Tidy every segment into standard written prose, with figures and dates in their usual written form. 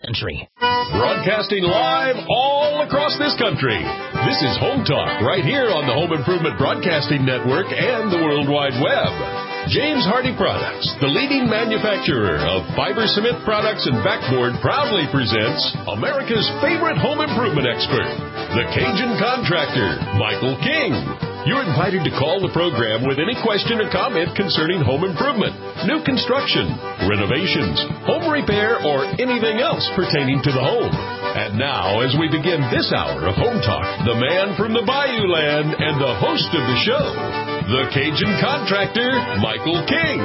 country. Broadcasting live all across this country. This is Home Talk right here on the Home Improvement Broadcasting Network and the World Wide Web. James Hardie Products, the leading manufacturer of fiber cement products and backboard, proudly presents America's favorite home improvement expert, the Cajun contractor, Michael King. You're invited to call the program with any question or comment concerning home improvement, new construction, renovations, home repair, or anything else pertaining to the home. And now, as we begin this hour of Home Talk, the man from the Bayou Land and the host of the show, the Cajun contractor, Michael King.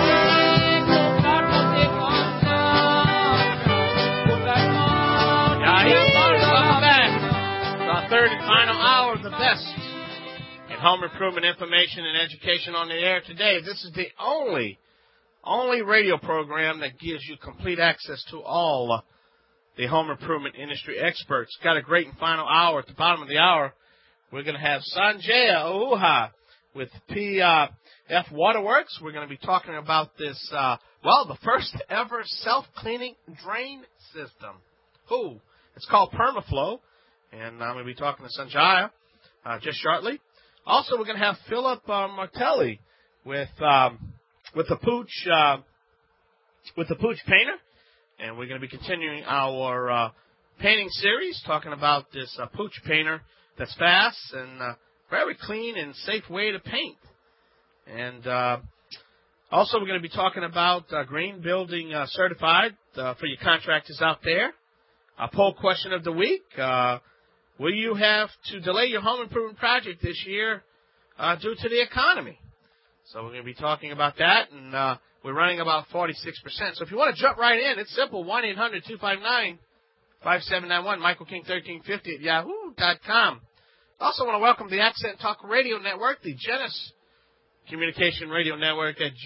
Welcome back. It's our third and final hour of the best in home improvement information and education on the air today. This is the only radio program that gives you complete access to all the home improvement industry experts. Got a great and final hour. At the bottom of the hour, we're going to have Sanjaya Ouha with PF Waterworks. We're going to be talking about this, the first ever self-cleaning drain system. It's called PermaFlow, and I'm going to be talking to Sanjaya just shortly. Also, we're going to have Philip Martelli with the Pooch Painter, and we're going to be continuing our painting series, talking about this Pooch Painter that's fast and very clean and safe way to paint. And also, we're going to be talking about Green Building Certified for your contractors out there. Our poll question of the week. Will you have to delay your home improvement project this year due to the economy? So we're going to be talking about that, and we're running about 46%. So if you want to jump right in, it's simple, 1-800-259-5791, Michael King 1350 at yahoo.com. Also want to welcome the Accent Talk Radio Network, the Genesis Communication Radio Network at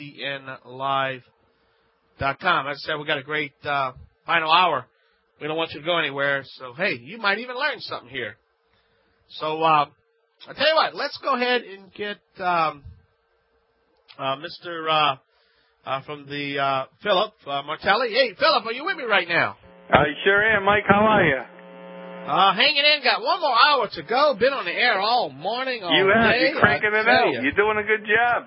GCNlive.com. As I said, we got a great final hour. We don't want you to go anywhere, so, hey, you might even learn something here. So, I'll tell you what, let's go ahead and get Mr. from the Philip Martelli. Hey, Philip, are you with me right now? I sure am, Mike. How are you? Hanging in. Got one more hour to go. Been on the air all morning, all day. You're cranking it out. You're doing a good job.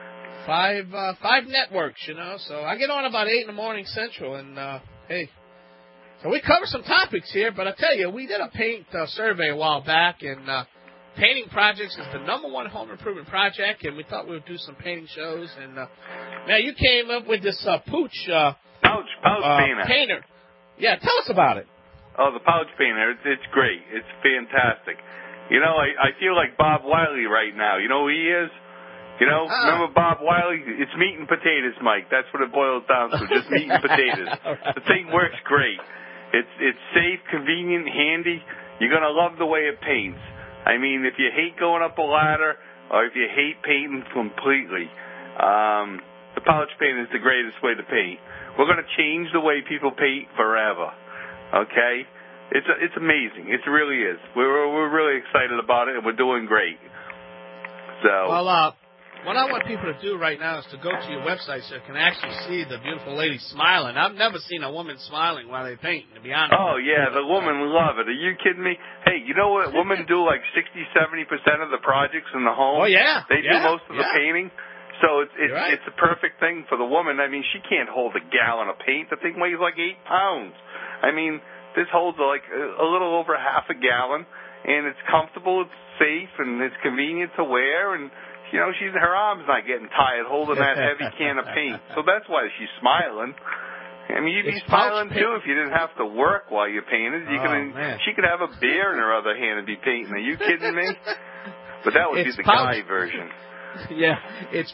Five networks, so I get on about 8 in the morning Central, and, hey. So we covered some topics here, but I tell you, we did a paint survey a while back, and painting projects is the number one home improvement project, and we thought we would do some painting shows. And now you came up with this Pooch painter. Yeah, tell us about it. Oh, the pouch painter, it's great. It's fantastic. I feel like Bob Wiley right now. You know who he is? Remember Bob Wiley? It's meat and potatoes, Mike. That's what it boils down to, just meat and potatoes. Right. The thing works great. It's safe, convenient, handy. You're going to love the way it paints. I mean, if you hate going up a ladder or if you hate painting completely, the pouch paint is the greatest way to paint. We're going to change the way people paint forever, okay? It's amazing. It really is. We're really excited about it, and we're doing great. So. Well, what I want people to do right now is to go to your website so you can actually see the beautiful lady smiling. I've never seen a woman smiling while they paint, to be honest. Oh, yeah, the women love it. Are you kidding me? Hey, you know what? Women do like 60-70% of the projects in the home. Oh, yeah. They do most of the painting. So it's a perfect thing for the woman. I mean, she can't hold a gallon of paint. The thing weighs like 8 pounds. I mean, this holds like a little over half a gallon, and it's comfortable, it's safe, and it's convenient to wear, and her arm's not getting tired holding that heavy can of paint. So that's why she's smiling. I mean, you'd be smiling, too, if you didn't have to work while you painted. She could have a beer in her other hand and be painting. Are you kidding me? But that would be the guy version. Yeah, it's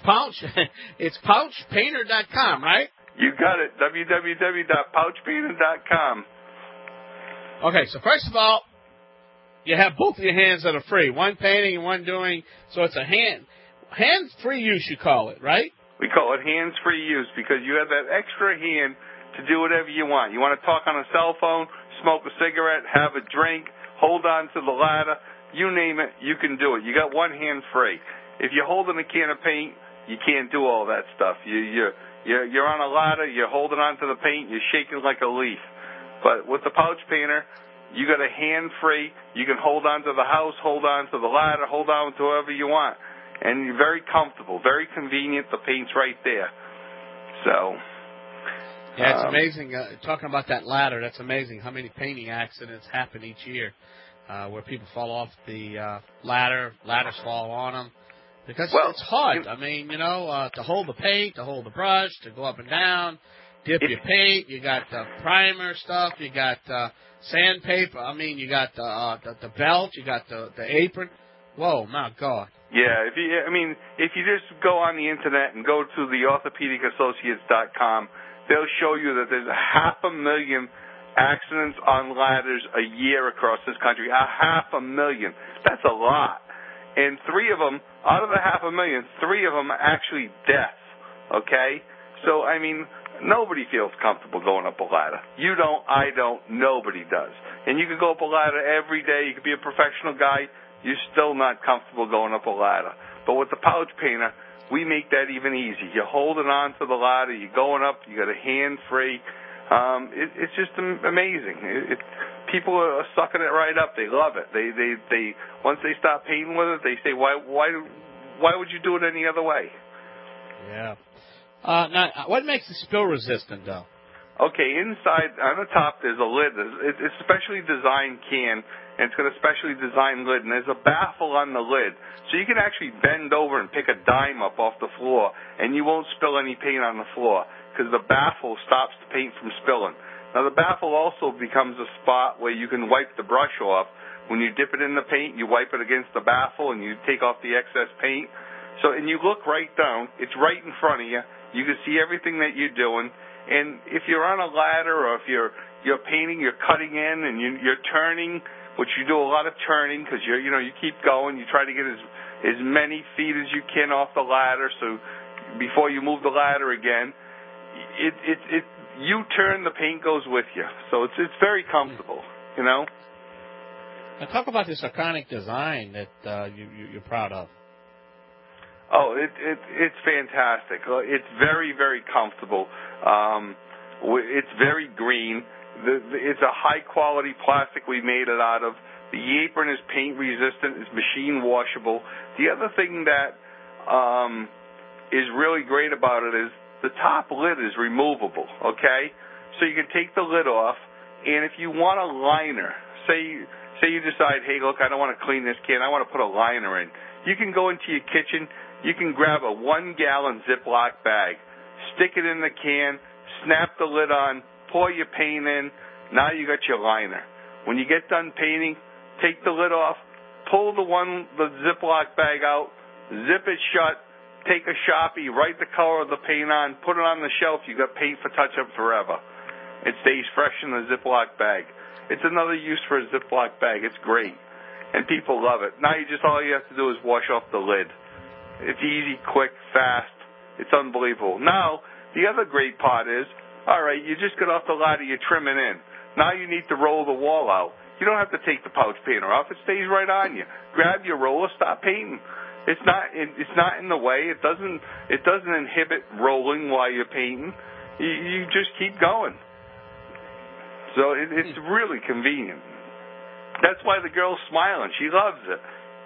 pouchpainter.com, right? You got it, www.pouchpainter.com. Okay, so first of all, you have both of your hands that are free, one painting and one doing, so it's a hands-free use, you call it, right? We call it hands-free use because you have that extra hand to do whatever you want. You want to talk on a cell phone, smoke a cigarette, have a drink, hold on to the ladder, you name it, you can do it. You got one hand free. If you're holding a can of paint, you can't do all that stuff. You're on a ladder, you're holding on to the paint, you're shaking like a leaf. But with the pouch painter, you got a hand-free. You can hold on to the house, hold on to the ladder, hold on to whoever you want. And you're very comfortable, very convenient. The paint's right there. So... Yeah, it's amazing. Talking about that ladder, that's amazing how many painting accidents happen each year where people fall off the ladders fall on them. Because it's hard. I mean, to hold the paint, to hold the brush, to go up and down, dip your paint. You got the primer stuff. You got sandpaper. I mean, you got the belt. You got the apron. Whoa, my God. Yeah, if you just go on the internet and go to the orthopedicassociates.com, they'll show you that there's 500,000 accidents on ladders a year across this country. 500,000. That's a lot. And 3 of them, out of the 500,000, 3 of them are actually deaths. Okay? So, I mean, nobody feels comfortable going up a ladder. You don't, I don't, nobody does. And you can go up a ladder every day. You could be a professional guy. You're still not comfortable going up a ladder. But with the pouch painter, we make that even easy. You're holding on to the ladder. You're going up. You got a hand-free. It's just amazing. People are sucking it right up. They love it. They once they start painting with it, they say, why would you do it any other way? Yeah. Now, what makes it spill resistant, though? Okay, inside on the top there's a lid. It's a specially designed can, and it's got a specially designed lid, and there's a baffle on the lid. So you can actually bend over and pick a dime up off the floor, and you won't spill any paint on the floor because the baffle stops the paint from spilling. Now, the baffle also becomes a spot where you can wipe the brush off. When you dip it in the paint, you wipe it against the baffle, and you take off the excess paint. So, and you look right down. It's right in front of you. You can see everything that you're doing. And if you're on a ladder or if you're painting, you're cutting in and you're turning, which you do a lot of turning because you keep going. You try to get as many feet as you can off the ladder. So before you move the ladder again, you turn, the paint goes with you. So it's very comfortable, Now talk about this iconic design that you're proud of. Oh, it's fantastic. It's very, very comfortable. It's very green. It's a high-quality plastic we made it out of. The apron is paint-resistant. It's machine washable. The other thing that is really great about it is the top lid is removable, okay? So you can take the lid off, and if you want a liner, say you decide, hey, look, I don't want to clean this can. I want to put a liner in. You can go into your kitchen. You can grab a 1-gallon Ziploc bag, stick it in the can, snap the lid on, pour your paint in. Now you got your liner. When you get done painting, take the lid off, pull the Ziploc bag out, zip it shut, take a Sharpie, write the color of the paint on, put it on the shelf. You got paint for touch-up forever. It stays fresh in the Ziploc bag. It's another use for a Ziploc bag. It's great, and people love it. Now all you have to do is wash off the lid. It's easy, quick, fast. It's unbelievable. Now, the other great part is, all right, you just got off the ladder, you're trimming in. Now you need to roll the wall out. You don't have to take the pouch painter off. It stays right on you. Grab your roller, stop painting. It's not in the way. It doesn't inhibit rolling while you're painting. You just keep going. So it's really convenient. That's why the girl's smiling. She loves it.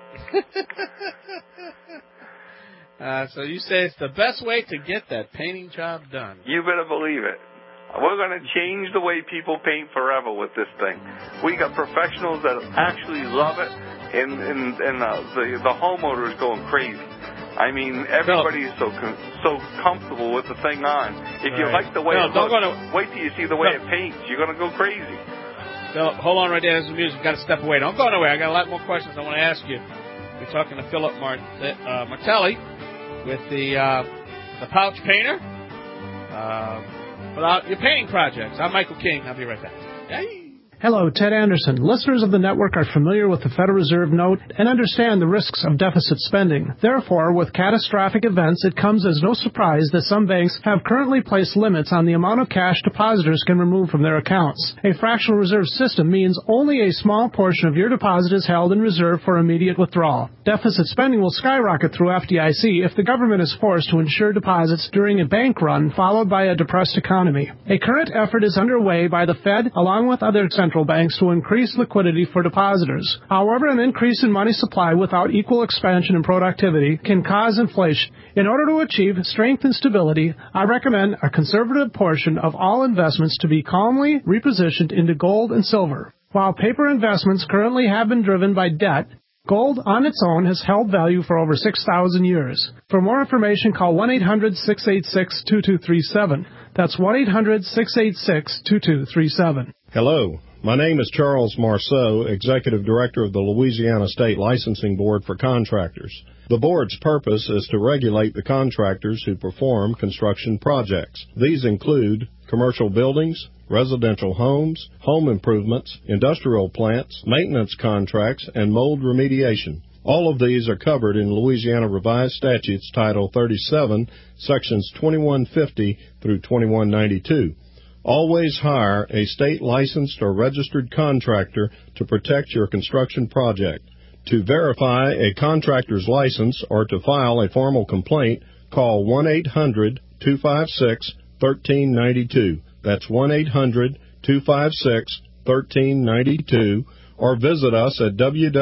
So you say it's the best way to get that painting job done. You better believe it. We're going to change the way people paint forever with this thing. We got professionals that actually love it, and the homeowner is going crazy. I mean, everybody is so comfortable with the thing on. If you like the way it looks, wait till you see the way it paints. You're going to go crazy. No, hold on right there. There's some music. Got to step away. Don't go nowhere. I got a lot more questions I want to ask you. We're talking to Philip Martelli with the pouch painter about your painting projects. I'm Michael King. I'll be right back. Hey. Hello, Ted Anderson. Listeners of the network are familiar with the Federal Reserve note and understand the risks of deficit spending. Therefore, with catastrophic events, it comes as no surprise that some banks have currently placed limits on the amount of cash depositors can remove from their accounts. A fractional reserve system means only a small portion of your deposit is held in reserve for immediate withdrawal. Deficit spending will skyrocket through FDIC if the government is forced to insure deposits during a bank run followed by a depressed economy. A current effort is underway by the Fed along with other central banks to increase liquidity for depositors. However, an increase in money supply without equal expansion and productivity can cause inflation. In order to achieve strength and stability, I recommend a conservative portion of all investments to be calmly repositioned into gold and silver. While paper investments currently have been driven by debt, gold on its own has held value for over 6,000 years. For more information, call 1-800-686-2237. That's 1-800-686-2237. Hello. My name is Charles Marceau, Executive Director of the Louisiana State Licensing Board for Contractors. The board's purpose is to regulate the contractors who perform construction projects. These include commercial buildings, residential homes, home improvements, industrial plants, maintenance contracts, and mold remediation. All of these are covered in Louisiana Revised Statutes Title 37, Sections 2150 through 2192. Always hire a state-licensed or registered contractor to protect your construction project. To verify a contractor's license or to file a formal complaint, call 1-800-256-1392. That's 1-800-256-1392, or visit us at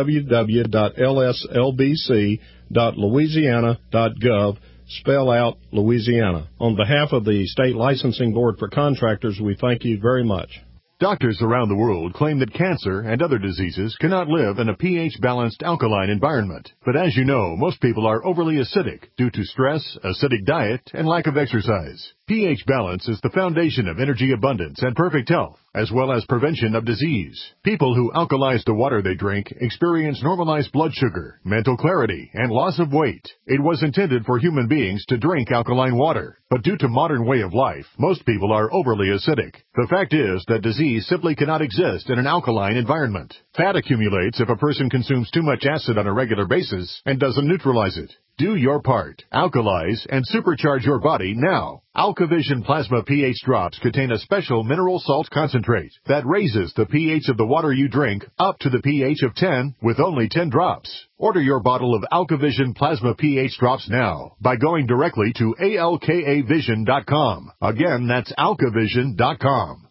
www.lslbc.louisiana.gov. Spell out Louisiana. On behalf of the State Licensing Board for Contractors, we thank you very much. Doctors around the world claim that cancer and other diseases cannot live in a pH-balanced alkaline environment. But as you know, most people are overly acidic due to stress, acidic diet, and lack of exercise. pH balance is the foundation of energy abundance and perfect health, as well as prevention of disease. People who alkalize the water they drink experience normalized blood sugar, mental clarity, and loss of weight. It was intended for human beings to drink alkaline water, but due to modern way of life, most people are overly acidic. The fact is that disease simply cannot exist in an alkaline environment. Fat accumulates if a person consumes too much acid on a regular basis and doesn't neutralize it. Do your part. Alkalize and supercharge your body now. AlkaVision Plasma pH drops contain a special mineral salt concentrate that raises the pH of the water you drink up to the pH of 10 with only 10 drops. Order your bottle of AlkaVision Plasma pH drops now by going directly to alkavision.com. Again, that's alkavision.com.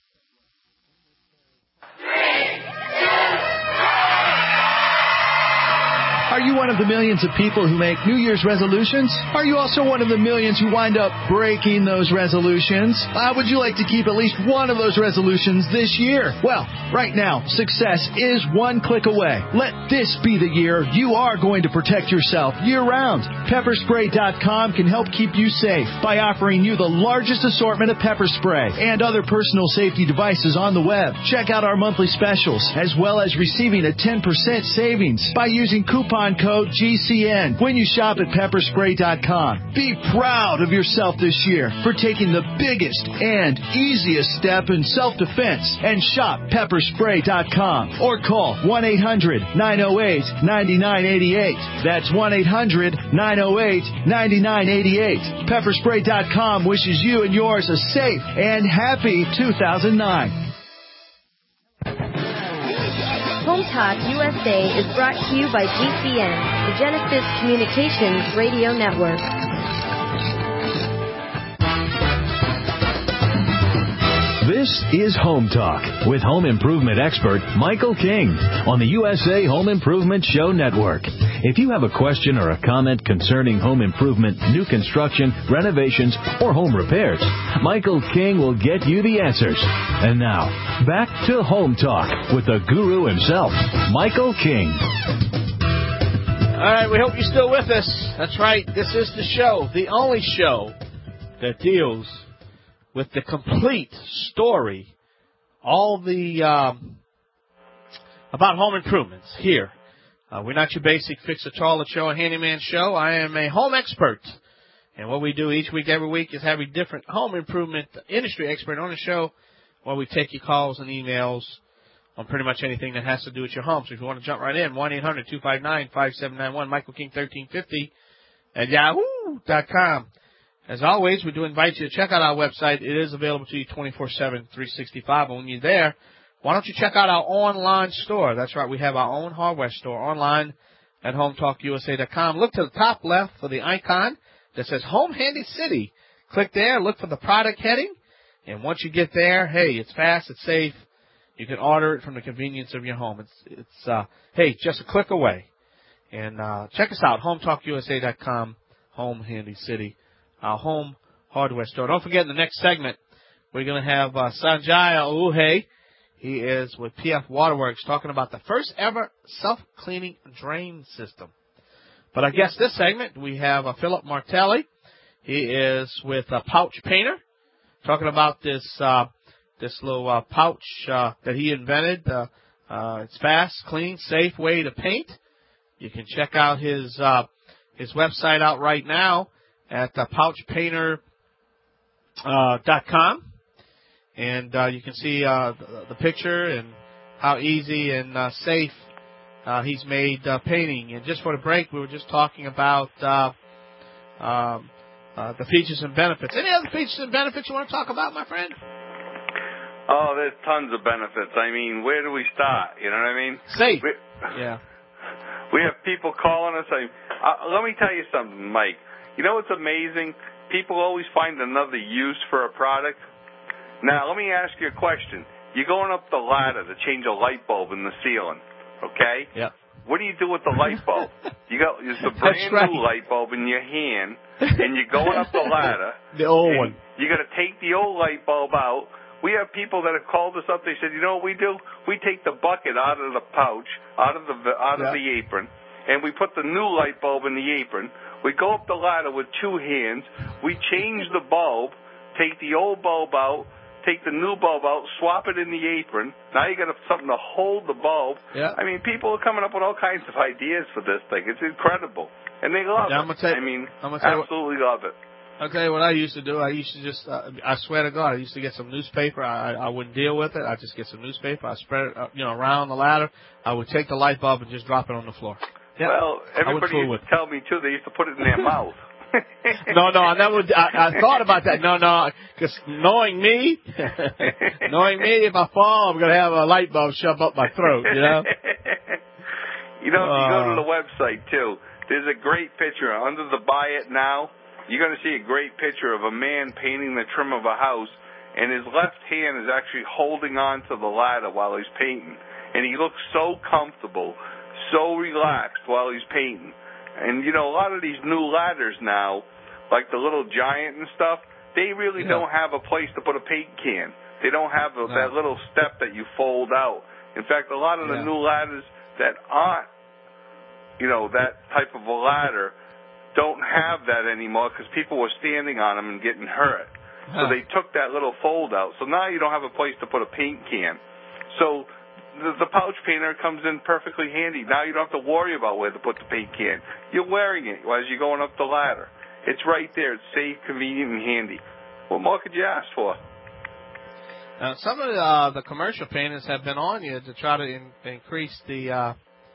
Are you one of the millions of people who make New Year's resolutions? Are you also one of the millions who wind up breaking those resolutions? Would you like to keep at least one of those resolutions this year? Well, right now, success is one click away. Let this be the year you are going to protect yourself year-round. Pepperspray.com can help keep you safe by offering you the largest assortment of pepper spray and other personal safety devices on the web. Check out our monthly specials, as well as receiving a 10% savings by using coupon code GCN when you shop at pepperspray.com. Be proud of yourself this year for taking the biggest and easiest step in self-defense and shop pepperspray.com or call 1-800-908-9988. That's 1-800-908-9988. Pepperspray.com wishes you and yours a safe and happy 2009. Home Talk USA is brought to you by GCN, the Genesis Communications Radio Network. This is Home Talk with home improvement expert Michael King on the USA Home Improvement Show Network. If you have a question or a comment concerning home improvement, new construction, renovations, or home repairs, Michael King will get you the answers. And now, back to Home Talk with the guru himself, Michael King. All right, we hope you're still with us. That's right. This is the show, the only show that deals with the complete story, all the about home improvements here. We're not your basic fix-a-toilet show, a handyman show. I am a home expert. And what we do each week, every week, is have a different home improvement industry expert on the show where we take your calls and emails on pretty much anything that has to do with your home. So if you want to jump right in, 1-800-259-5791, Michael King 1350 at yahoo.com. As always, we do invite you to check out our website. It is available to you 24/7, 365. And when you're there, why don't you check out our online store? That's right, we have our own hardware store online at HomeTalkUSA.com. Look to the top left for the icon that says Home Handy City. Click there, look for the product heading, and once you get there, hey, it's fast, it's safe. You can order it from the convenience of your home. It's just a click away. And check us out, HomeTalkUSA.com, Home Handy City, our home hardware store. Don't forget, in the next segment, we're going to have Sanjaya Uhe. He is with PF Waterworks talking about the first ever self-cleaning drain system. But I guess this segment, we have Philip Martelli. He is with Pouch Painter, talking about this little pouch that he invented. It's fast, clean, safe way to paint. You can check out his website out right now at pouchpainter.com. And you can see the picture and how easy and safe he's made painting. And just for the break, we were just talking about the features and benefits. Any other features and benefits you want to talk about, my friend? Oh, there's tons of benefits. I mean, where do we start? You know what I mean? Safe. Yeah. We have people calling us. Let me tell you something, Mike. You know what's amazing? People always find another use for a product. Now, let me ask you a question. You're going up the ladder to change a light bulb in the ceiling, okay? Yep. What do you do with the light bulb? It's a brand new light bulb in your hand, and you're going up the ladder. The old one. You got to take the old light bulb out. We have people that have called us up. They said, you know what we do? We take the bucket out of the pouch, out of the apron, and we put the new light bulb in the apron. We go up the ladder with two hands. We change the bulb, take the old bulb out, take the new bulb out, swap it in the apron. Now you got something to hold the bulb. Yeah. I mean, people are coming up with all kinds of ideas for this thing. It's incredible. And they love it. Absolutely love it. I'll tell you what I used to do. I used to just, I swear to God, I used to get some newspaper. I wouldn't deal with it. I'd just get some newspaper. I'd spread it, around the ladder. I would take the light bulb and just drop it on the floor. Yep. Well, everybody used to tell me, too, they used to put it in their mouth. No, I thought about that. No, because knowing me, if I fall, I'm going to have a light bulb shoved up my throat, you know? If you go to the website, too, there's a great picture. Under the Buy It Now, you're going to see a great picture of a man painting the trim of a house, and his left hand is actually holding on to the ladder while he's painting. And he looks so comfortable, so relaxed while he's painting. And, a lot of these new ladders now, like the little Giant and stuff, they really don't have a place to put a paint can. They don't have that little step that you fold out. In fact, a lot of the new ladders that aren't, that type of a ladder don't have that anymore because people were standing on them and getting hurt. So they took that little fold out. So now you don't have a place to put a paint can. So the pouch painter comes in perfectly handy. Now you don't have to worry about where to put the paint can. You're wearing it as you're going up the ladder. It's right there. It's safe, convenient, and handy. What more could you ask for? Now, some of the commercial painters have been on you to try to increase the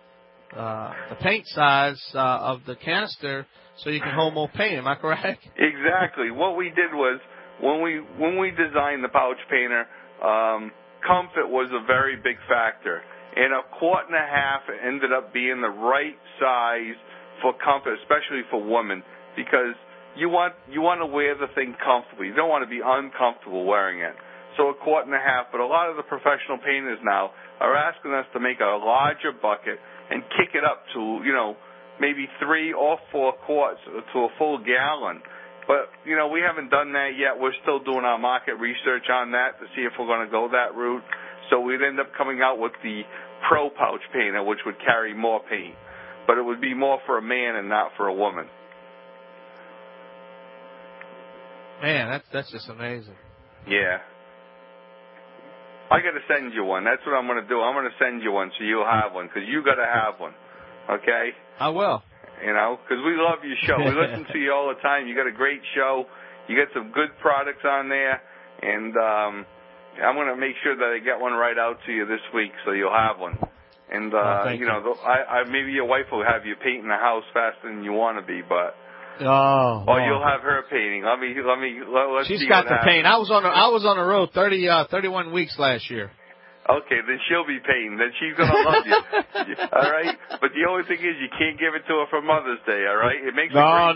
paint size of the canister so you can hold more paint. Am I correct? Exactly. What we did was when we designed the pouch painter, comfort was a very big factor. And 1.5 quart ended up being the right size for comfort, especially for women, because you want to wear the thing comfortably. You don't want to be uncomfortable wearing it. So 1.5 quart, but a lot of the professional painters now are asking us to make a larger bucket and kick it up to, maybe 3 or 4 quarts to a full gallon. But, we haven't done that yet. We're still doing our market research on that to see if we're going to go that route. So we'd end up coming out with the Pro Pouch Painter, which would carry more paint. But it would be more for a man and not for a woman. Man, that's just amazing. Yeah. I got to send you one. That's what I'm going to do. I'm going to send you one so you'll have one, because you got to have one. Okay? I will. Because we love your show. We listen to you all the time. You got a great show. You got some good products on there. And, I'm going to make sure that I get one right out to you this week, so you'll have one. And maybe your wife will have you painting the house faster than you want to be, but you'll have her painting. Let's She's see got what the happens. paint. I was on the road 31 weeks last year. Okay, then she'll be painting. Then she's going to love you. All right? But the only thing is you can't give it to her for Mother's Day, all right? It makes No.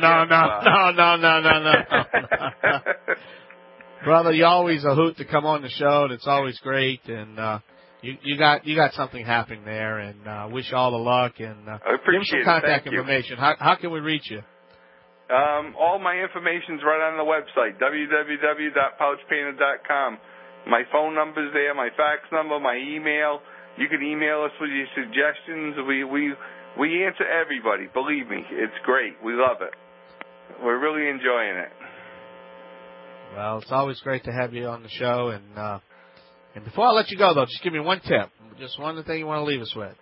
Brother, you're always a hoot to come on the show, and it's always great. And you got something happening there, and wish you all the luck. And I appreciate give us some contact Thank you. information. How can we reach you? All my information's right on the website, www.pouchpainter.com. My phone number's there, my fax number, my email. You can email us with your suggestions. We answer everybody. Believe me, it's great. We love it. We're really enjoying it. Well, it's always great to have you on the show. And before I let you go, though, just give me one tip. Just one thing you want to leave us with.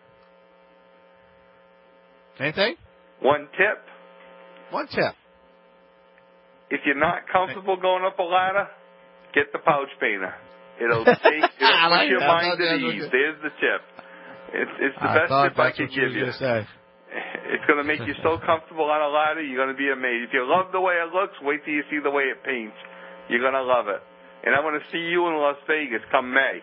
Anything? One tip? One tip. If you're not comfortable going up a ladder, get the pouch painter. It'll put your mind at ease. There's the tip. It's the best tip I could give you. It's going to make you so comfortable on a ladder, you're going to be amazed. If you love the way it looks, wait till you see the way it paints. You're going to love it. And I'm going to see you in Las Vegas come May.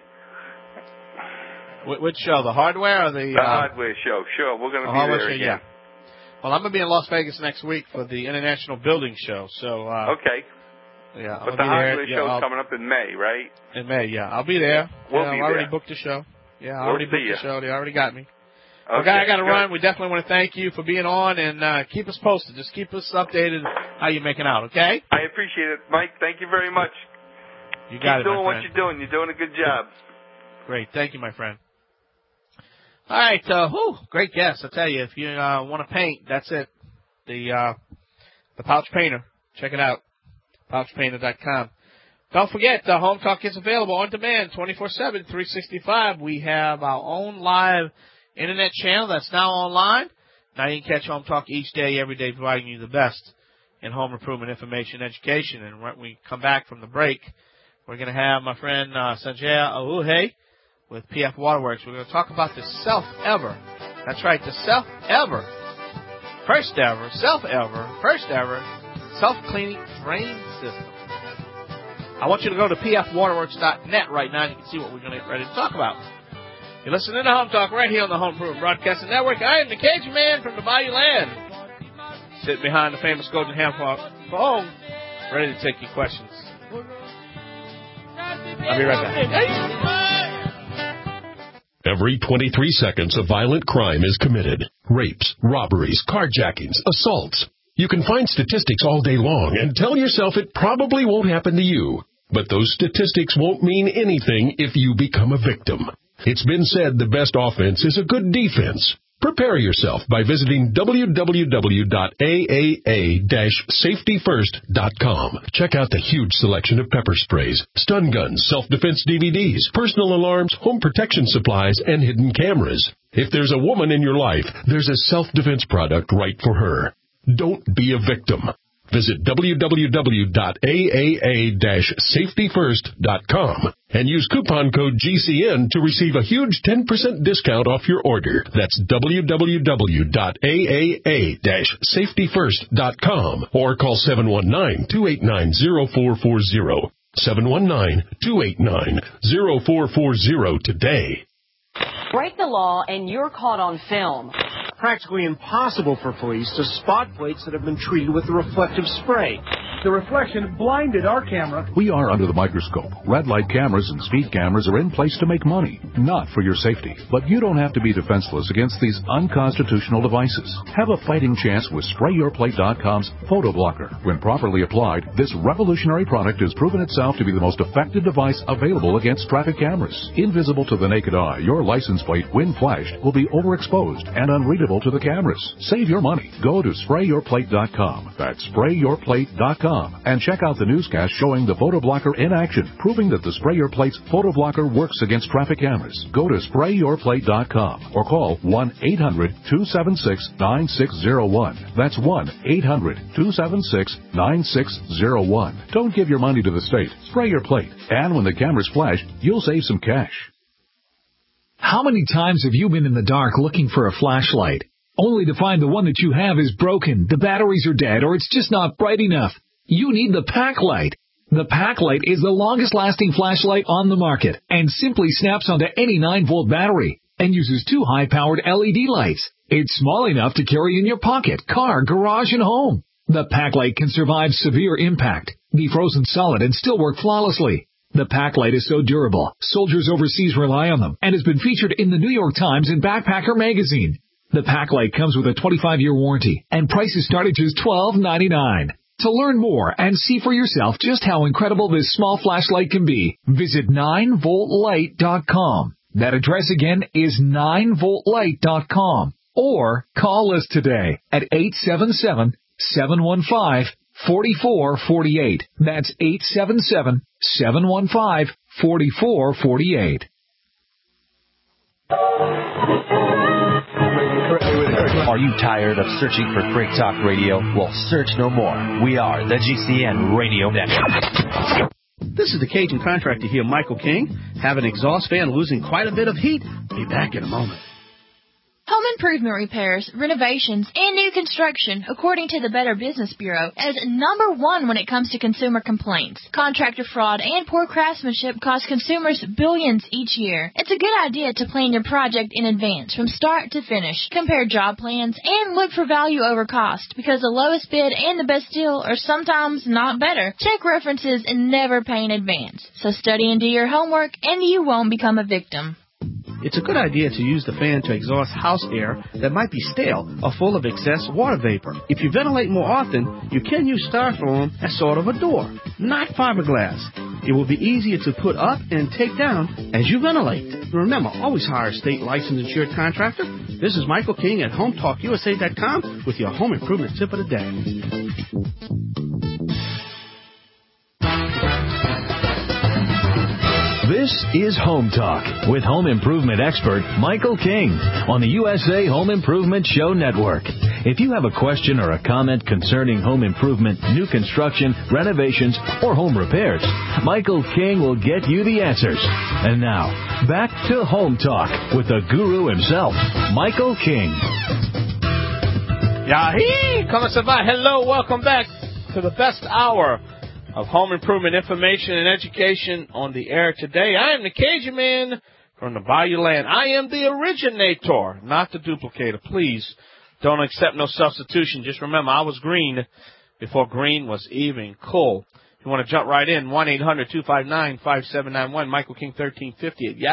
Which show? The hardware or the hardware show? Sure, we're going to be there again. Yeah. Well, I'm going to be in Las Vegas next week for the International Building Show. So okay. Yeah, but the hardware show's coming up in May, right? In May, yeah. I'll be there. We'll I've already booked the show. Yeah, I already booked the show. They already got me. Okay, I got to run. We definitely want to thank you for being on, and keep us posted. Just keep us updated how you're making out, okay? I appreciate it, Mike. Thank you very much. You got it, my friend. Keep doing what you're doing. You're doing a good job. Great. Thank you, my friend. All right. Great guest. I tell you, if you want to paint, that's it. The Pouch Painter. Check it out. PouchPainter.com. Don't forget, Home Talk is available on demand 24/7, 365. We have our own live internet channel that's now online. Now you can catch Home Talk each day, every day, providing you the best in home improvement information and education. And when we come back from the break, we're going to have my friend Sanjay Ahuhe with PF Waterworks. We're going to talk about the self-ever. That's right, the first ever self-cleaning drain system. I want you to go to pfwaterworks.net right now, and you can see what we're going to get ready to talk about. You're listening to Home Talk right here on the Home Improvement Broadcasting Network. I am the Cajun Man from the Bayou Land, sitting behind the famous Golden Ham phone, ready to take your questions. I'll be right back. Every 23 seconds, a violent crime is committed. Rapes, robberies, carjackings, assaults. You can find statistics all day long and tell yourself it probably won't happen to you. But those statistics won't mean anything if you become a victim. It's been said the best offense is a good defense. Prepare yourself by visiting www.aaa-safetyfirst.com. Check out the huge selection of pepper sprays, stun guns, self-defense DVDs, personal alarms, home protection supplies, and hidden cameras. If there's a woman in your life, there's a self-defense product right for her. Don't be a victim. Visit www.aaa-safetyfirst.com and use coupon code GCN to receive a huge 10% discount off your order. That's www.aaa-safetyfirst.com or call 719-289-0440. 719-289-0440 today. Break the law and you're caught on film. Practically impossible for police to spot plates that have been treated with a reflective spray. The reflection blinded our camera. We are under the microscope. Red light cameras and speed cameras are in place to make money, not for your safety. But you don't have to be defenseless against these unconstitutional devices. Have a fighting chance with SprayYourPlate.com's Photo Blocker. When properly applied, this revolutionary product has proven itself to be the most effective device available against traffic cameras. Invisible to the naked eye, your license plate, when flashed, will be overexposed and unreadable to the cameras. Save your money. Go to SprayYourPlate.com. That's SprayYourPlate.com. SprayYourPlate.com and check out the newscast showing the photo blocker in action, proving that the Spray Your Plate's photo blocker works against traffic cameras. Go to SprayYourPlate.com or call 1-800-276-9601. That's 1-800-276-9601. Don't give your money to the state. Spray Your Plate. And when the cameras flash, you'll save some cash. How many times have you been in the dark looking for a flashlight, only to find the one that you have is broken, the batteries are dead, or it's just not bright enough? You need the Packlight. The Packlight is the longest-lasting flashlight on the market and simply snaps onto any 9-volt battery and uses 2 high-powered LED lights. It's small enough to carry in your pocket, car, garage, and home. The Packlight can survive severe impact, be frozen solid, and still work flawlessly. The Packlight is so durable, soldiers overseas rely on them, and has been featured in the New York Times and Backpacker magazine. The Packlight comes with a 25-year warranty, and prices start at just $12.99. To learn more and see for yourself just how incredible this small flashlight can be, visit 9voltlight.com. That address again is 9voltlight.com. Or call us today at 877-715-4448. That's 877-715-4448. Are you tired of searching for great talk radio? Well, search no more. We are the GCN Radio Network. This is the Cajun contractor here, Michael King. Have an exhaust fan losing quite a bit of heat? Be back in a moment. Home improvement repairs, renovations, and new construction, according to the Better Business Bureau, is number 1 when it comes to consumer complaints. Contractor fraud and poor craftsmanship cost consumers billions each year. It's a good idea to plan your project in advance from start to finish. Compare job plans and look for value over cost, because the lowest bid and the best deal are sometimes not better. Check references and never pay in advance. So study and do your homework, and you won't become a victim. It's a good idea to use the fan to exhaust house air that might be stale or full of excess water vapor. If you ventilate more often, you can use styrofoam as sort of a door, not fiberglass. It will be easier to put up and take down as you ventilate. Remember, always hire a state licensed insured contractor. This is Michael King at HomeTalkUSA.com with your home improvement tip of the day. This is Home Talk with home improvement expert Michael King on the USA Home Improvement Show Network. If you have a question or a comment concerning home improvement, new construction, renovations, or home repairs, Michael King will get you the answers. And now, back to Home Talk with the guru himself, Michael King. Yahee! Come on, hello, welcome back to the best hour of home improvement information and education on the air today. I am the Cajun man from the Bayou Land. I am the originator, not the duplicator. Please don't accept no substitution. Just remember, I was green before green was even cool. If you want to jump right in, 1-800-259-5791, Michael King 1350 at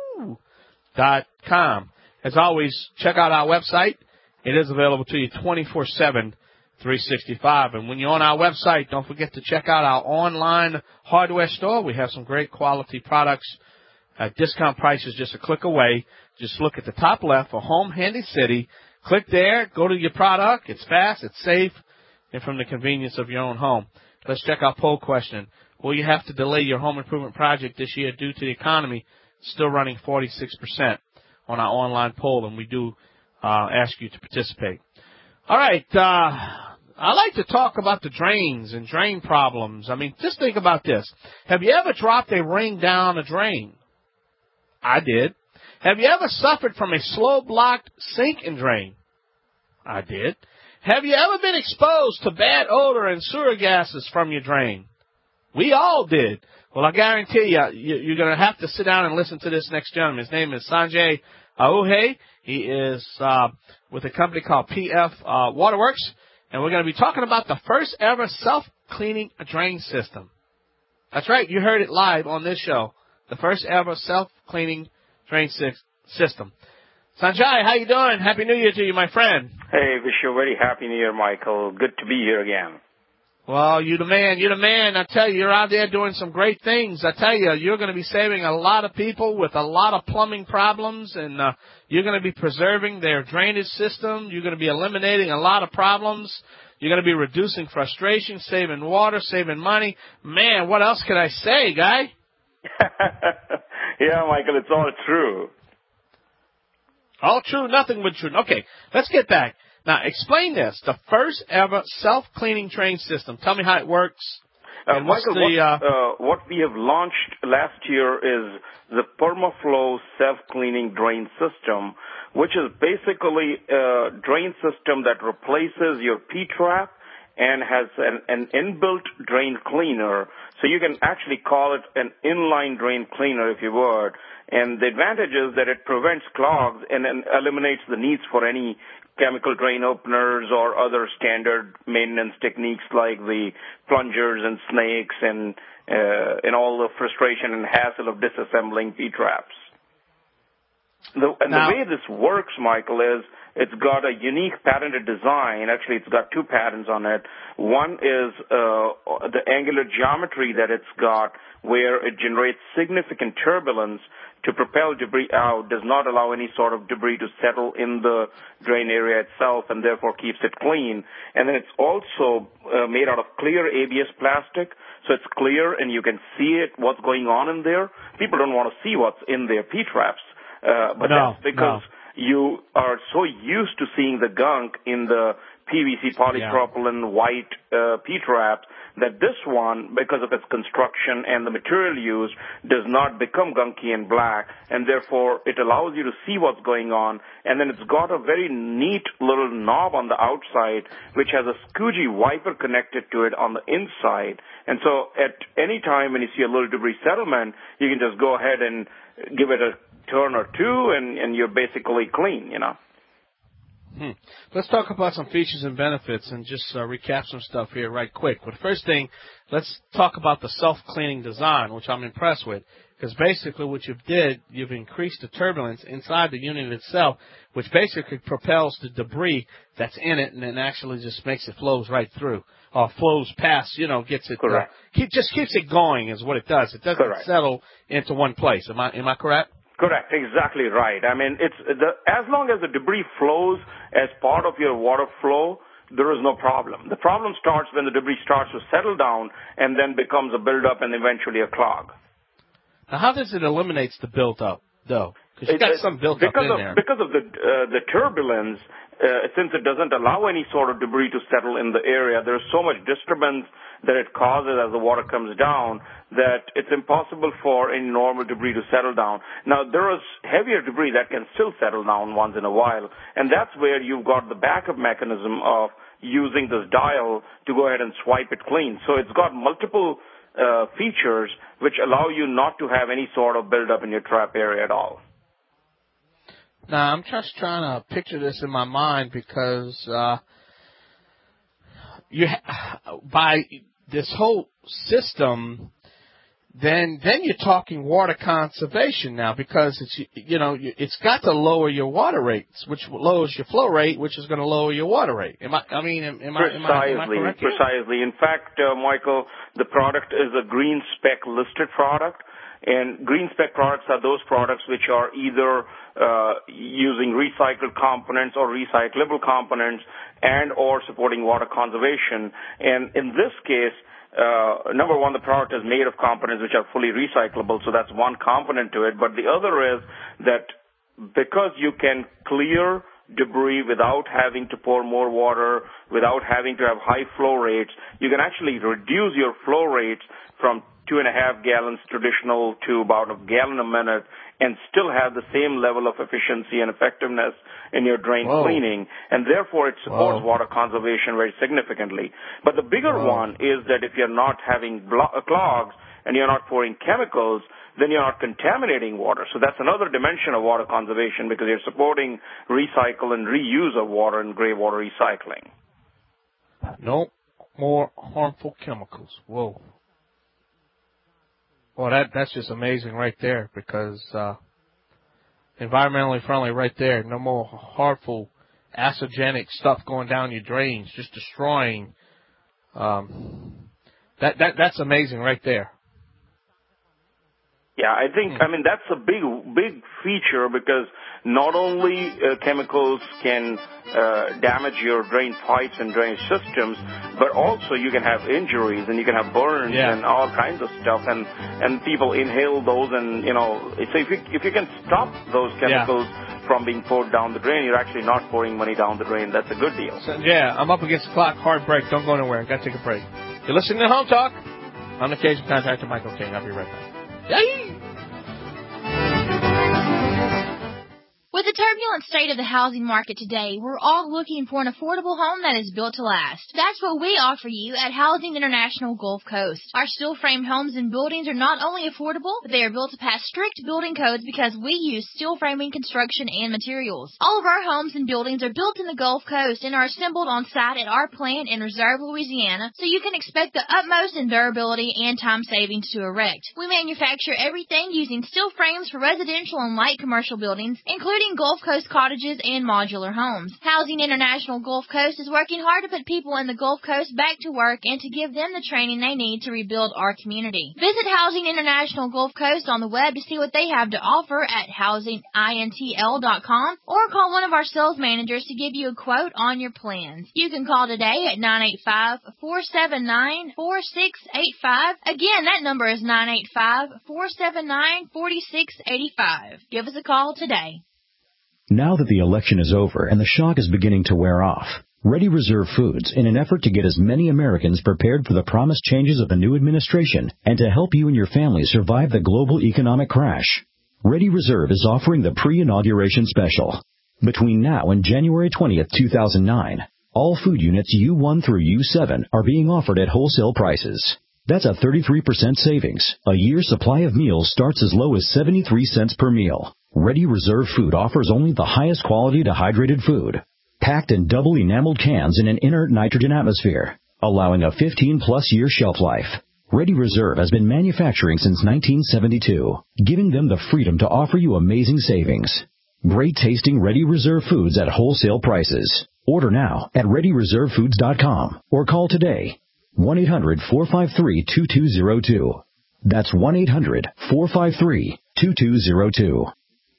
yahoo.com. As always, check out our website. It is available to you 24/7. 365. And when you're on our website, don't forget to check out our online hardware store. We have some great quality products at discount prices just a click away. Just look at the top left for Home Handy City. Click there, go to your product. It's fast, it's safe, and from the convenience of your own home. Let's check our poll question. Will you have to delay your home improvement project this year due to the economy? Still running 46% on our online poll, and we do ask you to participate. All right, I like to talk about the drains and drain problems. I mean, just think about this. Have you ever dropped a ring down a drain? I did. Have you ever suffered from a slow-blocked sink and drain? I did. Have you ever been exposed to bad odor and sewer gases from your drain? We all did. Well, I guarantee you're going to have to sit down and listen to this next gentleman. His name is Sanjay Ahuja. He is with a company called PF Waterworks. And we're going to be talking about the first ever self-cleaning drain system. That's right. You heard it live on this show. The first ever self-cleaning drain system. Sanjay, how you doing? Happy New Year to you, my friend. Hey, wish you a very happy New Year, Michael. Good to be here again. Well, you the man. You're the man. I tell you, you're out there doing some great things. I tell you, you're going to be saving a lot of people with a lot of plumbing problems, and you're going to be preserving their drainage system. You're going to be eliminating a lot of problems. You're going to be reducing frustration, saving water, saving money. Man, what else can I say, guy? Yeah, Michael, it's all true. All true, nothing but true. Okay, let's get back. Now, explain this. The first ever self-cleaning drain system. Tell me how it works. And Michael, what we have launched last year is the PermaFlow self-cleaning drain system, which is basically a drain system that replaces your P-trap and has an inbuilt drain cleaner. So you can actually call it an inline drain cleaner, if you would. And the advantage is that it prevents clogs and eliminates the needs for any chemical drain openers or other standard maintenance techniques like the plungers and snakes and all the frustration and hassle of disassembling P-traps. The way this works, Michael, is it's got a unique patented design. Actually, it's got two patents on it. One is the angular geometry that it's got, where it generates significant turbulence to propel debris out, does not allow any sort of debris to settle in the drain area itself, and therefore keeps it clean. And then it's also made out of clear ABS plastic, so it's clear and you can see it, what's going on in there. People don't want to see what's in their P-traps, but that's because you are so used to seeing the gunk in the PVC polypropylene white P-traps that this one, because of its construction and the material used, does not become gunky and black, and therefore it allows you to see what's going on. And then it's got a very neat little knob on the outside, which has a squeegee wiper connected to it on the inside. And so at any time when you see a little debris settlement, you can just go ahead and give it a turn or two, and you're basically clean, you know. Let's talk about some features and benefits and just recap some stuff here right quick. But first thing, let's talk about the self-cleaning design, which I'm impressed with. Because basically what you've increased the turbulence inside the unit itself, which basically propels the debris that's in it and then actually just makes it flows right through. Or flows past, gets it. Correct. Just keeps it going is what it does. It doesn't settle into one place. Am I correct? Correct, exactly right. I mean, as long as the debris flows as part of your water flow, there is no problem. The problem starts when the debris starts to settle down and then becomes a buildup and eventually a clog. Now, how does it eliminate the buildup, though? Because you got some built up in there. Because of the turbulence, since it doesn't allow any sort of debris to settle in the area, there's so much disturbance that it causes as the water comes down that it's impossible for any normal debris to settle down. Now, there is heavier debris that can still settle down once in a while, and that's where you've got the backup mechanism of using this dial to go ahead and swipe it clean. So it's got multiple features which allow you not to have any sort of buildup in your trap area at all. Now, I'm just trying to picture this in my mind because by this whole system, then you're talking water conservation now, because it's got to lower your water rates, which lowers your flow rate, which is going to lower your water rate. Am I correct here? Precisely. In fact, Michael, the product is a green spec listed product. And green spec products are those products which are either using recycled components or recyclable components and or supporting water conservation. And in this case, number one, the product is made of components which are fully recyclable, so that's one component to it. But the other is that because you can clear debris without having to pour more water, without having to have high flow rates, you can actually reduce your flow rates from 2.5 gallons traditional to about a gallon a minute and still have the same level of efficiency and effectiveness in your drain cleaning, and therefore it supports water conservation very significantly. But the bigger one is that if you're not having clogs and you're not pouring chemicals, then you're not contaminating water. So that's another dimension of water conservation, because you're supporting recycle and reuse of water and gray water recycling. No more harmful chemicals. Whoa. Well, that's just amazing right there, because environmentally friendly right there. No more harmful, acidogenic stuff going down your drains, just destroying. That's amazing right there. Yeah, I mean, that's a big feature, because not only chemicals can damage your drain pipes and drainage systems, but also you can have injuries and you can have burns and all kinds of stuff, and people inhale those, and so if you can stop those chemicals from being poured down the drain, you're actually not pouring money down the drain. That's a good deal. So, I'm up against the clock. Hard break. Don't go anywhere. Got to take a break. You're listening to Home Talk. I'm the occasion contractor, Michael King. I'll be right back. Yay! With the turbulent state of the housing market today, we're all looking for an affordable home that is built to last. That's what we offer you at Housing International Gulf Coast. Our steel-framed homes and buildings are not only affordable, but they are built to pass strict building codes because we use steel framing construction and materials. All of our homes and buildings are built in the Gulf Coast and are assembled on site at our plant in Reserve, Louisiana, so you can expect the utmost in durability and time savings to erect. We manufacture everything using steel frames for residential and light commercial buildings, including Gulf Coast cottages and modular homes. Housing International Gulf Coast is working hard to put people in the Gulf Coast back to work and to give them the training they need to rebuild our community. Visit Housing International Gulf Coast on the web to see what they have to offer at housingintl.com or call one of our sales managers to give you a quote on your plans. You can call today at 985-479-4685. Again, that number is 985-479-4685. Give us a call today. Now that the election is over and the shock is beginning to wear off, Ready Reserve Foods, in an effort to get as many Americans prepared for the promised changes of the new administration and to help you and your family survive the global economic crash, Ready Reserve is offering the pre-inauguration special. Between now and January 20th, 2009, all food units U1 through U7 are being offered at wholesale prices. That's a 33% savings. A year's supply of meals starts as low as 73 cents per meal. Ready Reserve Food offers only the highest quality dehydrated food, packed in double enameled cans in an inert nitrogen atmosphere, allowing a 15-plus year shelf life. Ready Reserve has been manufacturing since 1972, giving them the freedom to offer you amazing savings. Great tasting Ready Reserve Foods at wholesale prices. Order now at ReadyReserveFoods.com or call today. 1-800-453-2202. That's 1-800-453-2202.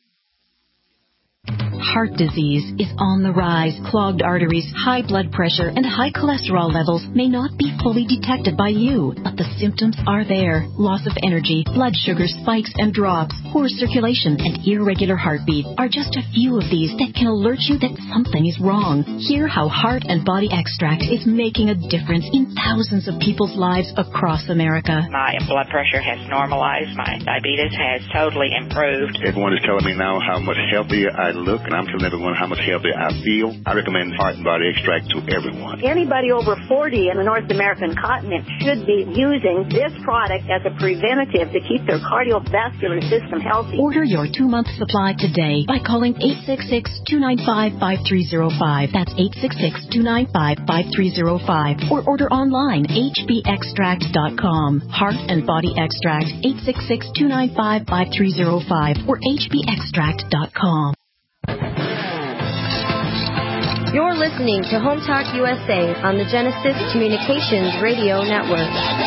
Heart disease is on the rise. Clogged arteries, high blood pressure, and high cholesterol levels may not be fully detected by you, but the symptoms are there. Loss of energy, blood sugar spikes and drops, poor circulation, and irregular heartbeat are just a few of these that can alert you that something is wrong. Hear how Heart and Body Extract is making a difference in thousands of people's lives across America. My blood pressure has normalized. My diabetes has totally improved. Everyone is telling me now how much healthier I look, and I'm telling everyone how much healthier I feel. I recommend Heart and Body Extract to everyone. Anybody over 40 in the North American continent should be using this product as a preventative to keep their cardiovascular system healthy. Order your 2-month supply today by calling 866-295-5305. That's 866-295-5305. Or order online, hbextract.com. Heart and Body Extract, 866-295-5305 or hbextract.com. You're listening to Home Talk USA on the Genesis Communications Radio Network.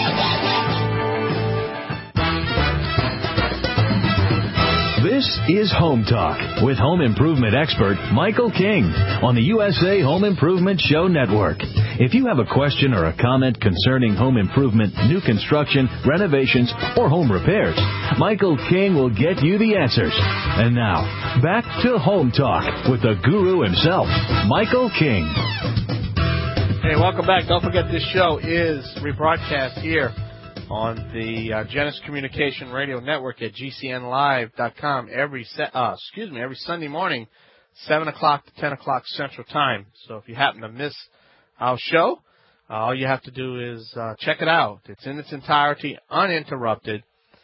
This is Home Talk with home improvement expert Michael King on the USA Home Improvement Show Network. If you have a question or a comment concerning home improvement, new construction, renovations, or home repairs, Michael King will get you the answers. And now, back to Home Talk with the guru himself, Michael King. Hey, welcome back. Don't forget this show is rebroadcast here on the Genesis Communication Radio Network at GCNlive.com every Sunday morning, 7 o'clock to 10 o'clock Central Time. So if you happen to miss our show, all you have to do is check it out. It's in its entirety, uninterrupted,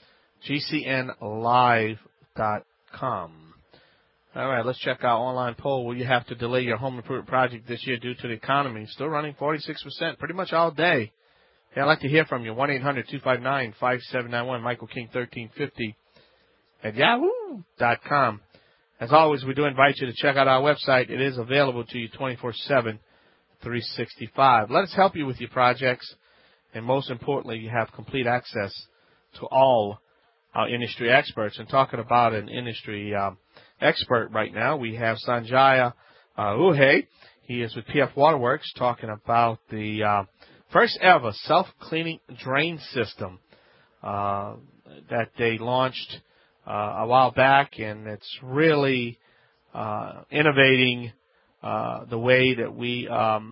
GCNlive.com. All right, let's check our online poll. Will you have to delay your home improvement project this year due to the economy? Still running 46%, pretty much all day. Hey, I'd like to hear from you. 1-800-259-5791, Michael King 1350 at yahoo.com. As always, we do invite you to check out our website. It is available to you 24/7, 365. Let us help you with your projects, and most importantly, you have complete access to all our industry experts. And talking about an industry expert right now. We have Sanjaya Uhe. He is with PF Waterworks talking about the first ever self-cleaning drain system that they launched a while back, and it's really innovating the way that we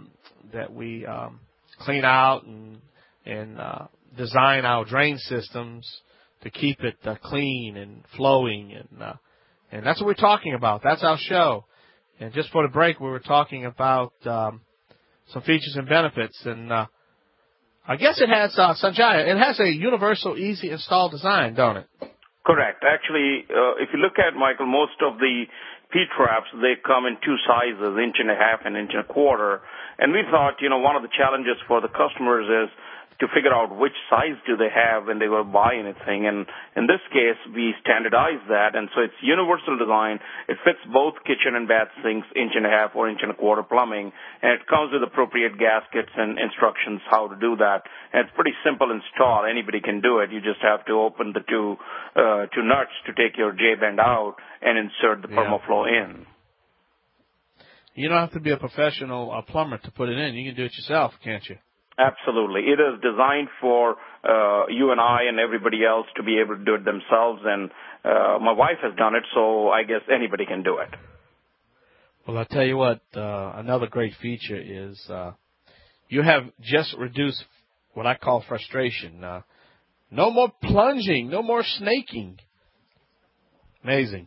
clean out and design our drain systems to keep it clean and flowing, and that's what we're talking about. That's our show. And just for the break, we were talking about some features and benefits, and I guess it has Sanjaya. It has a universal, easy install design, don't it? Correct. Actually, if you look at, Michael, most of the P-traps, they come in two sizes, 1.5 inches and 1.25 inches. And we thought, one of the challenges for the customers is to figure out which size do they have when they will buy anything. And in this case, we standardized that, and so it's universal design. It fits both kitchen and bath sinks, 1.5 inches or 1.25 inches plumbing, and it comes with appropriate gaskets and instructions how to do that. And it's pretty simple install. Anybody can do it. You just have to open the two nuts to take your J-bend out and insert the PermaFlow in. You don't have to be a professional plumber to put it in. You can do it yourself, can't you? Absolutely. It is designed for you and I and everybody else to be able to do it themselves, and my wife has done it, so I guess anybody can do it. Well, I'll tell you what, another great feature is you have just reduced what I call frustration. No more plunging, no more snaking. Amazing.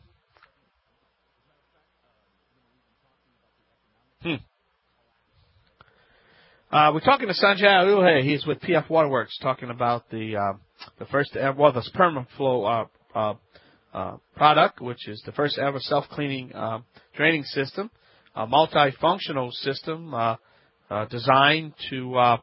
We're talking to Sanjay Uhe. He's with PF Waterworks, talking about the first ever, the PermaFlow product, which is the first ever self-cleaning draining system, a multifunctional system designed to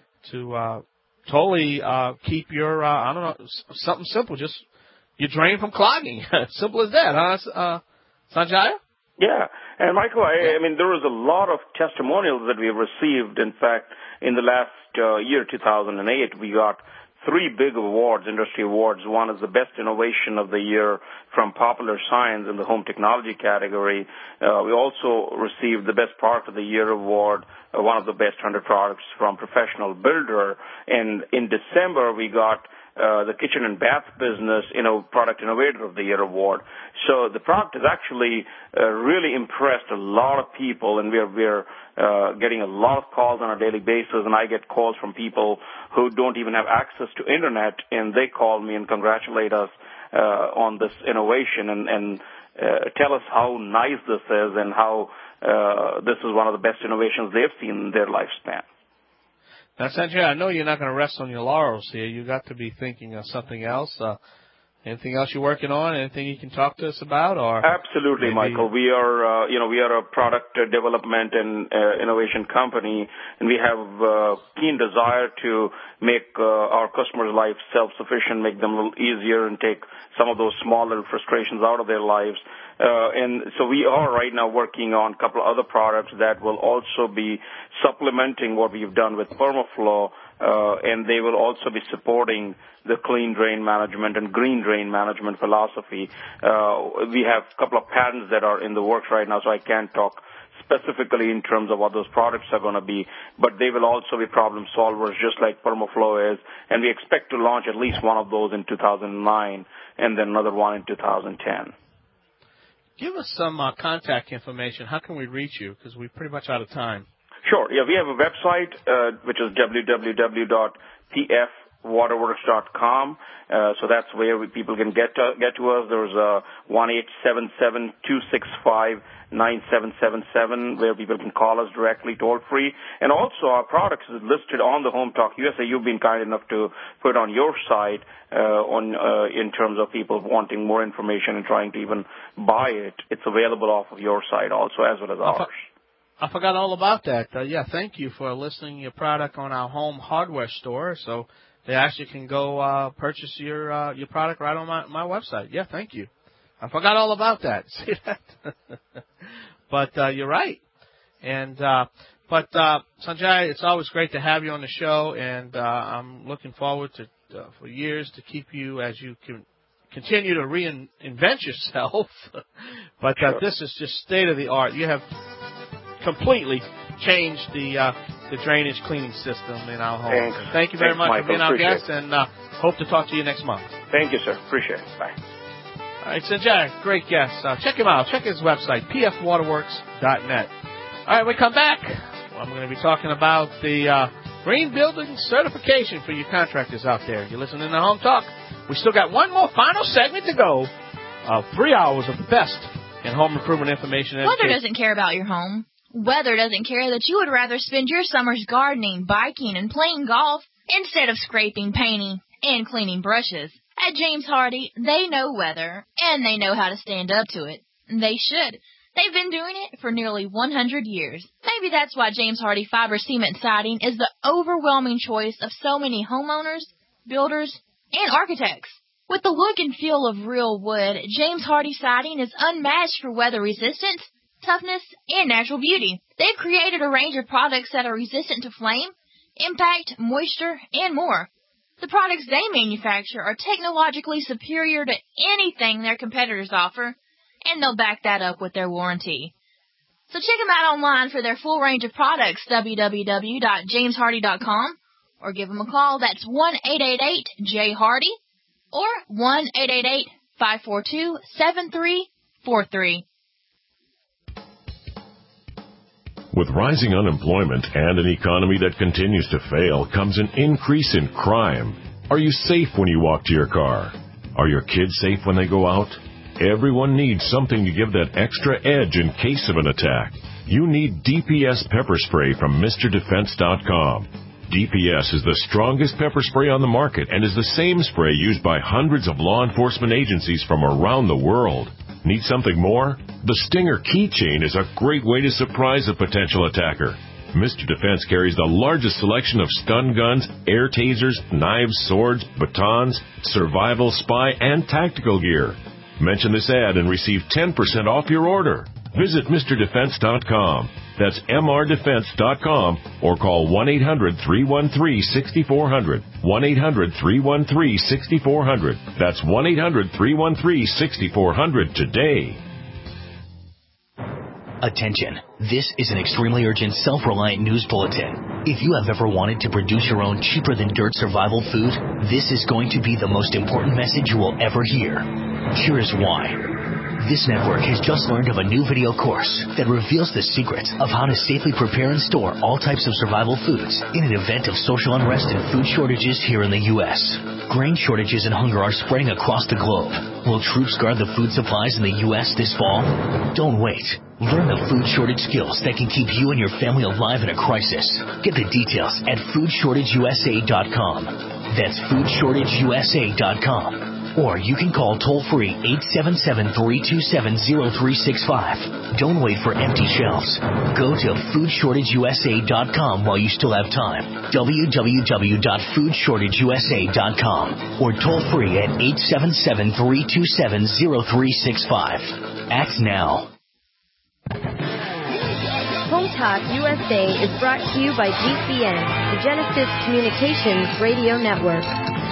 totally keep your something simple, just you drain from clogging. Simple as that, huh, Sanjaya? Yeah. And, Michael, I mean, there was a lot of testimonials that we have received. In fact, in the last year, 2008, we got 3 big awards, industry awards. One is the Best Innovation of the Year from Popular Science in the Home Technology category. We also received the Best Product of the Year award, one of the Best 100 Products from Professional Builder. And in December, we got the Kitchen and Bath Business Product Innovator of the Year award. So the product has actually really impressed a lot of people, and we're getting a lot of calls on a daily basis, and I get calls from people who don't even have access to Internet, and they call me and congratulate us on this innovation and tell us how nice this is and how this is one of the best innovations they've seen in their lifespan. Now, Sanjay, I know you're not going to rest on your laurels here. You got to be thinking of something else. Anything else you're working on? Anything you can talk to us about? Or absolutely, maybe... Michael. We are, we are a product development and innovation company, and we have keen desire to make our customers' lives self-sufficient, make them a little easier, and take some of those smaller frustrations out of their lives. And so we are right now working on a couple of other products that will also be supplementing what we've done with PermaFlow, and they will also be supporting the clean drain management and green drain management philosophy. We have a couple of patents that are in the works right now, so I can't talk specifically in terms of what those products are going to be, but they will also be problem solvers just like PermaFlow is, and we expect to launch at least one of those in 2009 and then another one in 2010. Give us some contact information. How can we reach you? Because we're pretty much out of time. Sure. Yeah, we have a website, which is www.pfwaterworks.com. So that's where people can get to us. There's a 1-877-265-9777 where people can call us directly, toll-free. And also our products is listed on the Home Talk USA. You've been kind enough to put on your site in terms of people wanting more information and trying to even buy it. It's available off of your site also, as well as ours. I forgot all about that. Yeah, thank you for listing your product on our home hardware store, so they actually can go purchase your product right on my website. Yeah, thank you. I forgot all about that. See that? But you're right. And but Sanjay, it's always great to have you on the show, and I'm looking forward to for years to keep you as you continue to reinvent yourself. But this is just state of the art. You have completely changed the drainage cleaning system in our home. Thank you very much for being our guest, and hope to talk to you next month. Thank you, sir. Appreciate it. Bye. All right, Sanjay, great guest. Check him out. Check his website, pfwaterworks.net. All right, we come back. I'm going to be talking about the green building certification for you contractors out there. You're listening to Home Talk. We still got one more final segment to go. 3 hours of the best in home improvement information. Weather doesn't care about your home. Weather doesn't care that you would rather spend your summers gardening, biking, and playing golf instead of scraping, painting, and cleaning brushes. At James Hardie, they know weather, and they know how to stand up to it. They should. They've been doing it for nearly 100 years. Maybe that's why James Hardie Fiber Cement Siding is the overwhelming choice of so many homeowners, builders, and architects. With the look and feel of real wood, James Hardie Siding is unmatched for weather resistance, toughness, and natural beauty. They've created a range of products that are resistant to flame, impact, moisture, and more. The products they manufacture are technologically superior to anything their competitors offer, and they'll back that up with their warranty. So check them out online for their full range of products, www.jameshardie.com, or give them a call. That's 1-888-J-HARDIE or 1-888-542-7343. With rising unemployment and an economy that continues to fail comes an increase in crime. Are you safe when you walk to your car? Are your kids safe when they go out? Everyone needs something to give that extra edge in case of an attack. You need DPS pepper spray from MrDefense.com. DPS is the strongest pepper spray on the market and is the same spray used by hundreds of law enforcement agencies from around the world. Need something more? The Stinger keychain is a great way to surprise a potential attacker. Mr. Defense carries the largest selection of stun guns, air tasers, knives, swords, batons, survival, spy, and tactical gear. Mention this ad and receive 10% off your order. Visit MrDefense.com. That's MRDefense.com or call 1-800-313-6400. 1-800-313-6400. That's 1-800-313-6400 today. Attention. This is an extremely urgent, self-reliant news bulletin. If you have ever wanted to produce your own cheaper-than-dirt survival food, this is going to be the most important message you will ever hear. Here is why. This network has just learned of a new video course that reveals the secrets of how to safely prepare and store all types of survival foods in an event of social unrest and food shortages here in the U.S. Grain shortages and hunger are spreading across the globe. Will troops guard the food supplies in the U.S. this fall? Don't wait. Learn the food shortage skills that can keep you and your family alive in a crisis. Get the details at foodshortageusa.com. That's foodshortageusa.com. Or you can call toll-free 877-327-0365. Don't wait for empty shelves. Go to foodshortageusa.com while you still have time. www.foodshortageusa.com. Or toll-free at 877-327-0365. Act now. Home Talk USA is brought to you by GCN, the Genesis Communications Radio Network.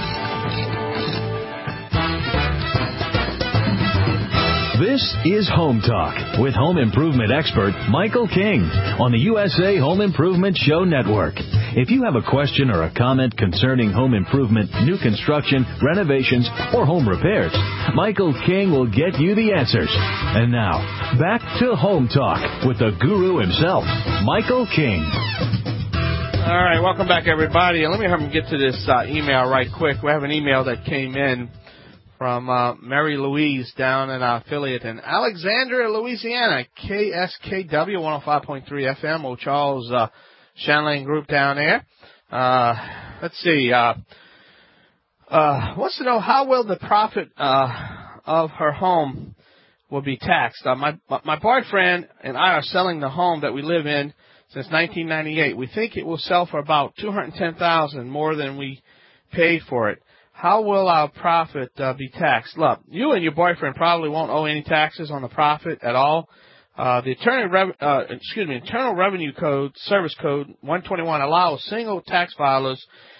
This is Home Talk with home improvement expert Michael King on the USA Home Improvement Show Network. If you have a question or a comment concerning home improvement, new construction, renovations, or home repairs, Michael King will get you the answers. And now, back to Home Talk with the guru himself, Michael King. All right, welcome back, everybody. And let me get to this email right quick. We have an email that came in from Mary Louise down in our affiliate in Alexandria, Louisiana, KSKW 105.3 FM, Old Charles Shanlane Group down there. Let's see. Wants to know how will the profit of her home will be taxed. My boyfriend and I are selling the home that we live in since 1998. We think it will sell for about $210,000 more than we paid for it. How will our profit be taxed? Look, you and your boyfriend probably won't owe any taxes on the profit at all. The Internal Revenue Code, Service Code 121, allows single tax filers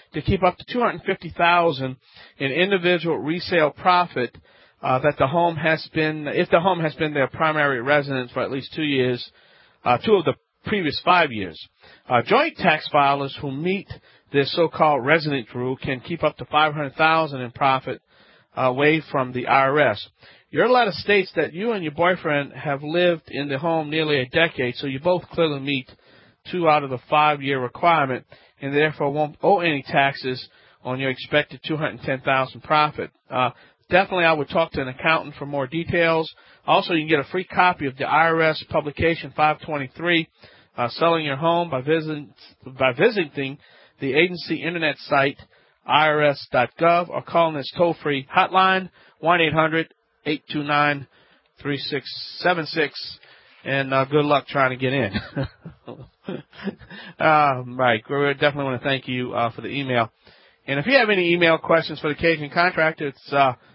to keep up to $250,000 in individual resale profit that the home has been, if the home has been their primary residence for at least 2 years, 2 of the previous 5 years. Joint tax filers who meet this so-called resident rule can keep up to $500,000 in profit waived from the IRS. Your letter states that you and your boyfriend have lived in the home nearly a decade, so you both clearly meet 2 out of the 5-year requirement, and therefore won't owe any taxes on your expected $210,000 profit. Definitely, I would talk to an accountant for more details. Also, you can get a free copy of the IRS publication 523, Selling Your Home, by visiting the agency internet site, irs.gov, or calling this toll-free hotline, 1-800-829-3676, and good luck trying to get in. Right, we definitely want to thank you for the email. And if you have any email questions for the Cajun Contractor, it's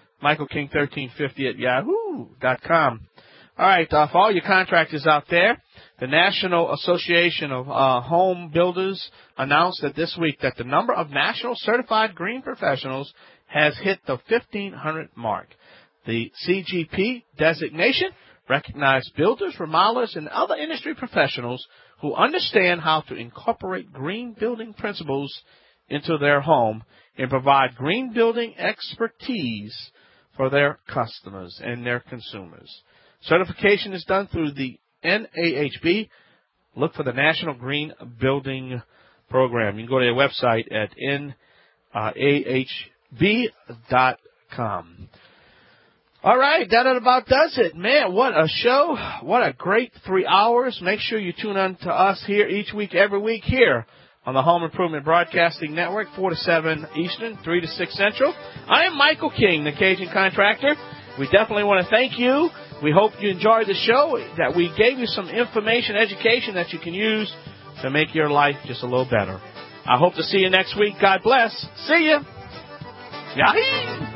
michaelking1350@yahoo.com. All right, for all your contractors out there, the National Association of Home Builders announced that this week that the number of national certified green professionals has hit the 1,500 mark. The CGP designation recognizes builders, remodelers, and other industry professionals who understand how to incorporate green building principles into their home and provide green building expertise for their customers and their consumers. Certification is done through the NAHB. Look for the National Green Building Program. You can go to their website at NAHB.com. All right, that about does it. Man, what a show. What a great 3 hours. Make sure you tune in to us here each week, every week here on the Home Improvement Broadcasting Network, 4 to 7 Eastern, 3 to 6 Central. I am Michael King, the Cajun Contractor. We definitely want to thank you. We hope you enjoyed the show, that we gave you some information, education that you can use to make your life just a little better. I hope to see you next week. God bless. See ya. Yahoo!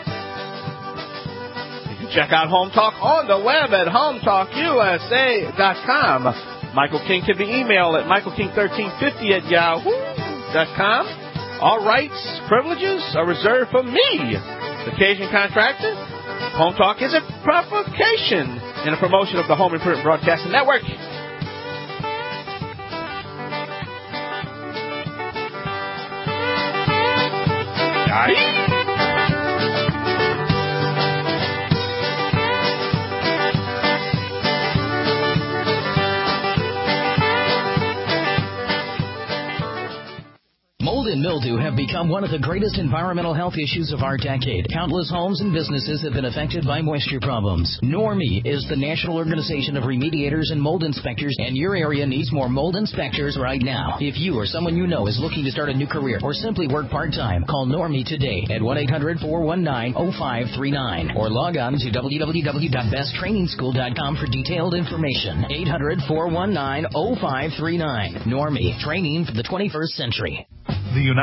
Check out Home Talk on the web at HomeTalkUSA.com. Michael King can be emailed at michaelking1350@yahoo.com. All rights, privileges are reserved for me, the Cajun Contractor. Home Talk is a provocation and a promotion of the Home Improvement Broadcasting Network. Mold and mildew have become one of the greatest environmental health issues of our decade. Countless homes and businesses have been affected by moisture problems. NORMI is the National Organization of Remediators and Mold Inspectors, and your area needs more mold inspectors right now. If you or someone you know is looking to start a new career or simply work part-time, call NORMI today at 1-800-419-0539 or log on to www.besttrainingschool.com for detailed information. 800-419-0539. NORMI, training for the 21st century. The United